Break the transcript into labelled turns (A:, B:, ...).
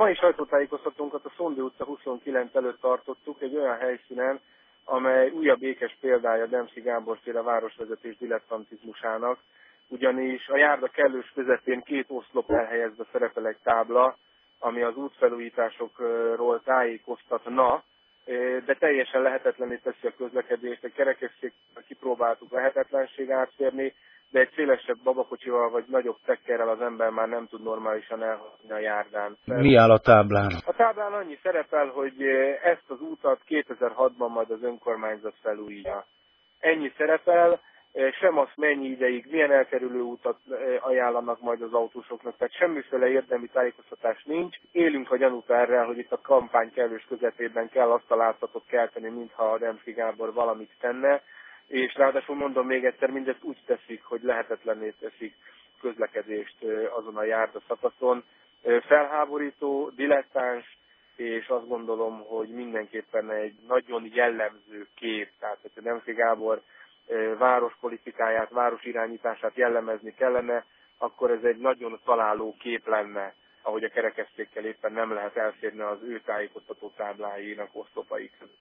A: mai sajtótájékoztatónkat a Szondi utca 29 előtt tartottuk, egy olyan helyszínen, amely újabb ékes példája Demszky Gábor-féle városvezetés dilettantizmusának, ugyanis a járda kellős közepén 2 oszlop elhelyezve szerepel egy tábla, ami az útfelújításokról tájékoztatna, de teljesen lehetetlenné teszi a közlekedést. Egy kerekesszékkel kipróbáltuk lehetetlenség átférni, de egy szélesebb babakocsival vagy nagyobb tekkerrel az ember már nem tud normálisan elhagyni a járdán.
B: Mi áll a táblán?
A: A táblán annyi szerepel, hogy ezt az útat 2006-ban majd az önkormányzat felújítja. Ennyi szerepel, sem az mennyi ideig, milyen elkerülő utat ajánlanak majd az autósoknak, tehát semmiféle érdemi tájékoztatás nincs. Élünk a gyanúperrel, hogy itt a kampány kellős közepében kell azt a látszatot kelteni, mintha a Demszky Gábor valamit tenne, és ráadásul mondom még egyszer, mindezt úgy teszik, hogy lehetetlenné teszik közlekedést azon a járda szakaszon. Felháborító, dilettáns, és azt gondolom, hogy mindenképpen egy nagyon jellemző kép, tehát hogy a Demszky Gábor várospolitikáját, városirányítását jellemezni kellene, akkor ez egy nagyon találó kép lenne, ahogy a kerekesszékkel éppen nem lehet elférni az ő tájékoztató tábláinak oszlopai között.